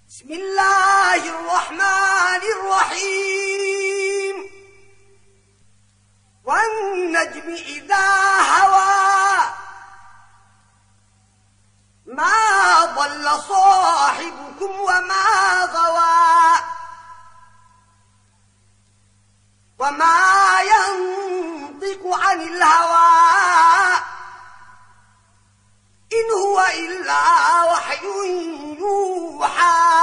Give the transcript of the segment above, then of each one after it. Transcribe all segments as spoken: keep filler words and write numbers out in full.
بسم الله الرحمن الرحيم والنجم إذا هوى ما ضل صاحبكم وما غوى وما ينطق عن الهوى إن هو إلا وحي يوحى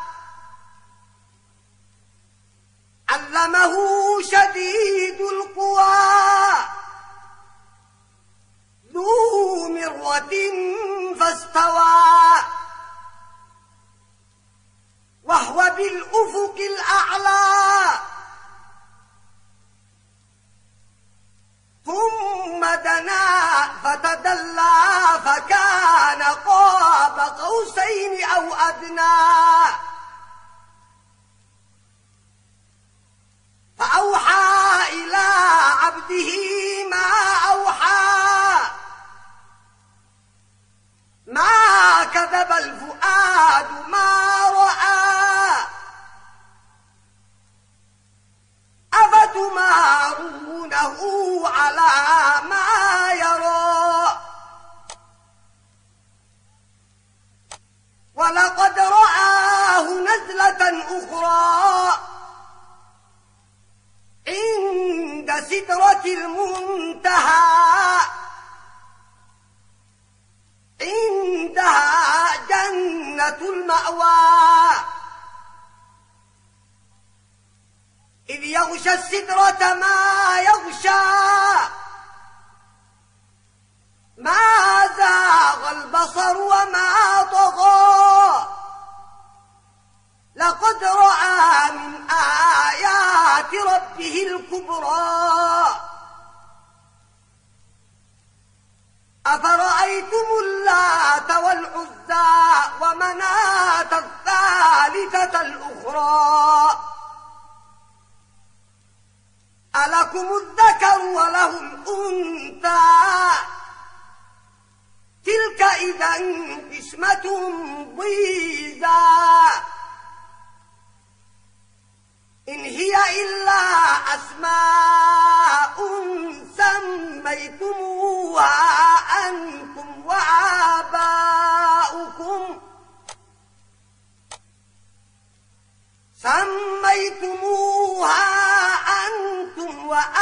علمه شديد القوى ذو مرة فاستوى وهو بالأفق الأعلى ثم دنا فتدلى فكان قاب قوسين أو أدنى فأوحى إلى عبده ما أوحى ما كذب الفؤاد ما رأى أفتمارونه على ما يرى ولقد رآه نزلة أخرى عند سدرة المنتهى عندها جنة المأوى إذ يغشى السدرة ما يغشى ما زاغ البصر وما طغى لقد رأى من آيات ربه الكبرى أفرأيتم اللات والعزى ومناة الثالثة الأخرى ألكم الذكر وله الأنثى تلك إذا قسمة ضيزى إن هي إلا أسماء سميتموها أنتم وآباؤكم سميتموها أنتم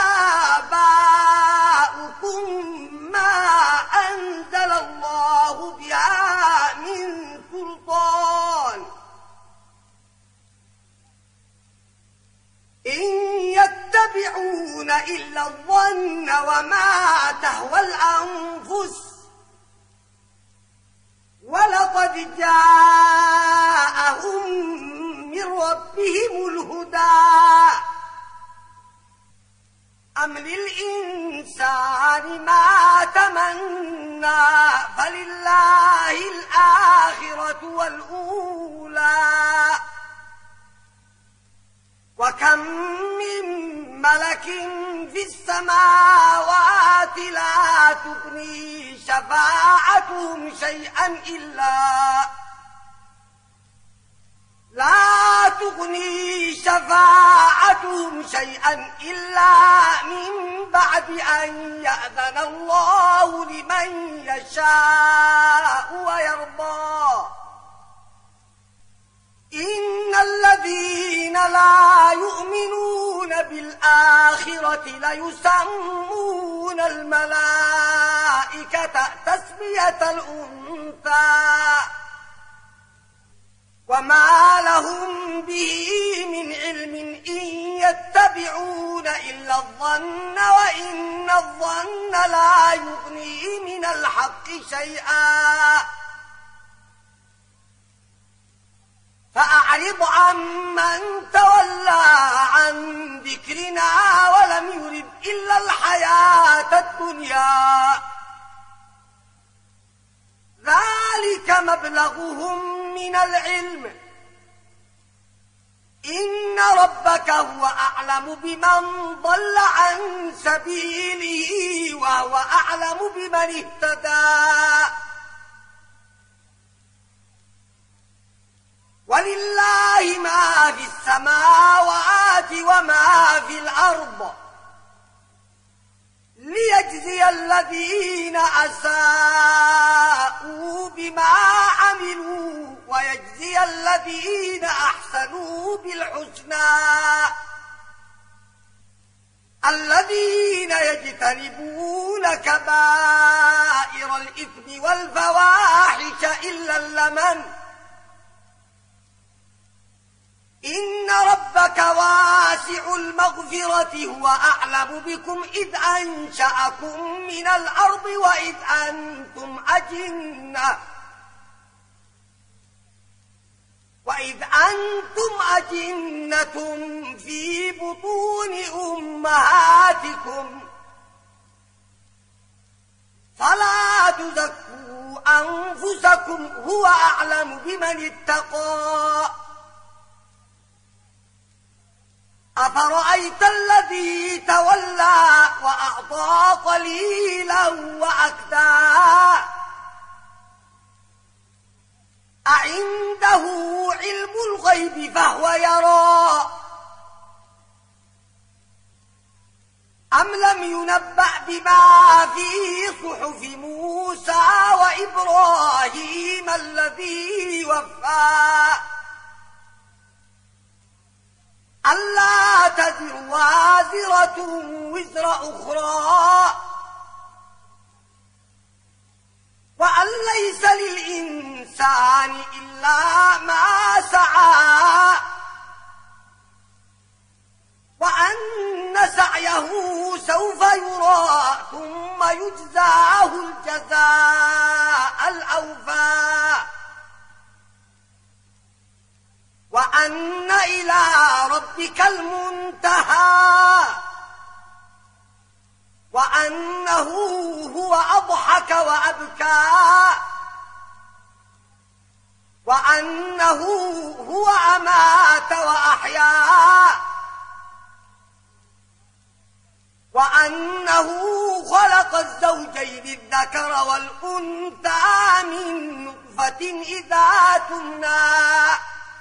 وآباؤكم ما أنزل الله بها من سلطان إن يتبعون إلا الظن وما تهوى الأنفس ولقد جاءهم من ربهم الهدى أم للإنسان ما تمنى فلله الآخرة والأولى وكم من ملك في السماوات لا تغني شفاعتهم شيئا إلا لا تغني شفاعتهم شيئا إلا من بعد أن يأذن الله لمن يشاء ويرضى إن الذين لا يؤمنون بالآخرة ليسمون الملائكة تسمية الأنثى وما لهم به من علم إن يتبعون إلا الظن وإن الظن لا يغني من الحق شيئا فأعرض عمن تولى عن ذكرنا ولم يرد إلا الحياة الدنيا ذلك مبلغهم من العلم إن ربك هو أعلم بمن ضل عن سبيله وهو أعلم بمن اهتدى ولله السماوات وما في الأرض ليجزي الذين أساءوا بما عملوا ويجزي الذين أحسنوا بالحسنى الذين يجتنبون كبائر الإثم والفواحش إلا اللمم إن ربك واسع المغفرة هو أعلم بكم إذ أنشأكم من الأرض وإذ أنتم أجنة وإذ أنتم أجنة في بطون أمهاتكم فلا تزكوا أنفسكم هو أعلم بمن اتقى أفرأيت الذي تولى وأعطى قليلا وأكدى أعنده علم الغيب فهو يرى أم لم ينبأ بما في صحف موسى وإبراهيم الذي وفى ألا تزر وازرة وزر أخرى وأن ليس للإنسان إلا ما سعى وأن سعيه سوف يرى ثم يجزاه الجزاء الأوفى وأن إلى ربك المنتهى وأنه هو أضحك وأبكى وأنه هو أمات وأحيا وأنه خلق الزوجين الذكر والأنثى من نطفة إذا تمنى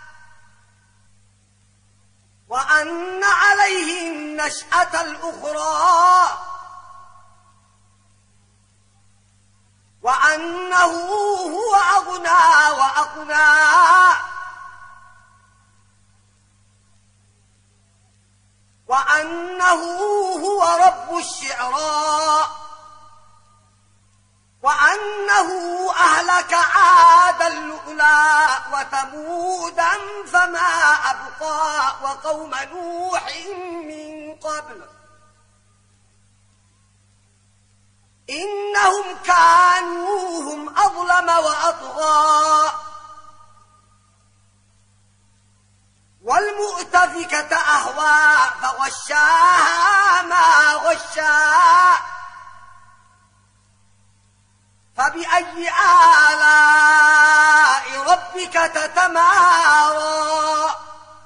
وأن عليه النشأة الأخرى وأنه هو أغنى وأقنى وأنه هو رب الشعرى وأنه أهلك عادا الأولى وثمودا فما أبقى وقوم نوح من قبل إنهم كانوا هم أظلم وأطغى والمؤتفكة أهوى فغشاها ما غشا فبأي آلاء ربك تتمارى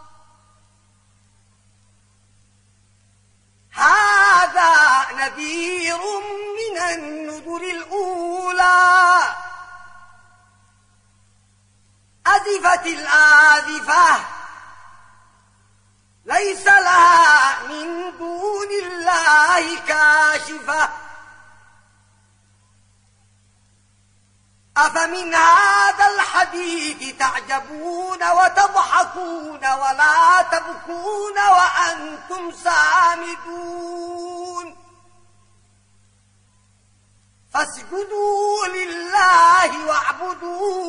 هذا نذير من النذر الأولى أزفت الآزفة ليس لها من دون الله كاشفة أفمن هذا الحديث تعجبون وتضحكون ولا تبكون وأنتم سامدون فاسجدوا لله واعبدوا